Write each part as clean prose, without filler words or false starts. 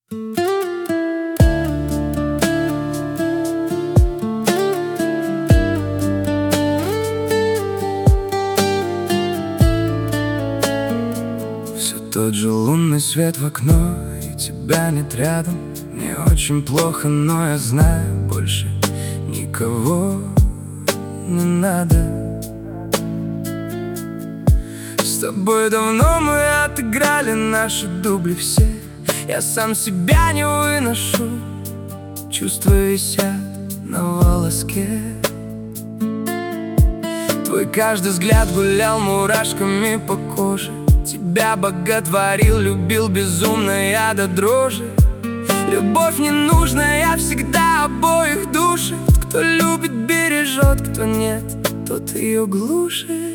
Все тот же лунный свет в окно, и тебя нет рядом. Мне очень плохо, но я знаю, больше никого не надо. С тобой давно мы отыграли наши дубли все. Я сам себя не выношу, чувства висят на волоске. Твой каждый взгляд гулял мурашками по коже. Тебя боготворил, любил безумно я до дрожи. Любовь ненужная всегда обоих душит. Кто любит, бережет, кто нет, тот ее глушит.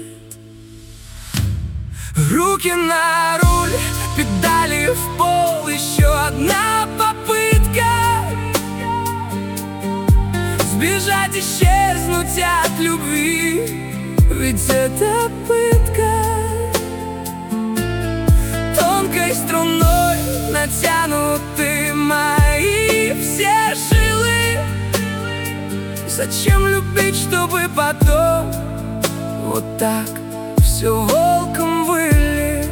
Руки на руль, педали в пол, еще одна попытка сбежать, исчезнуть от любви, ведь это пытка. Тонкой струной натянуты мои все жилы. Зачем любить, чтобы потом вот так все волком выли?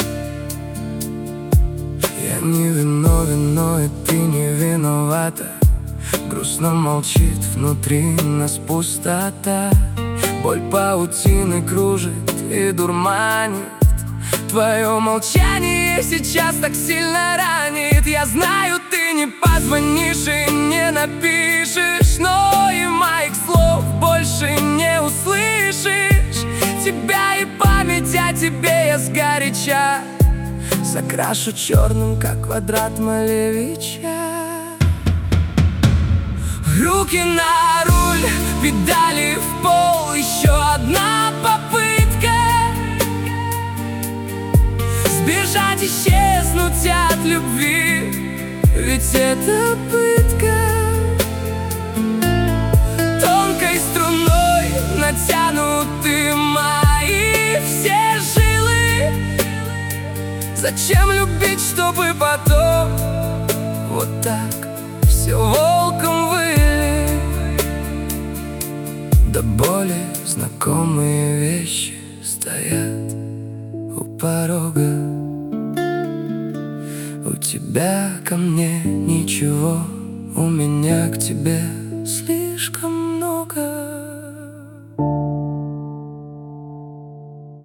Я не виновен, но и ты не виновата. Грустно молчит внутри нас пустота. Боль паутины кружит и дурманит. Твое молчание сейчас так сильно ранит. Я знаю, ты не позвонишь и не напишешь, но и моих слов больше не услышишь. Тебя и память о тебе я сгоряча закрашу черным, как квадрат Малевича. Руки на руль, педали в пол, еще одна попытка сбежать, исчезнуть от любви, ведь это пытка. Тонкой струной натянуты мои все жилы. Зачем любить, чтобы потом вот так все волком выли? До боли знакомые вещи стоят у порога. У тебя ко мне ничего, у меня к тебе слишком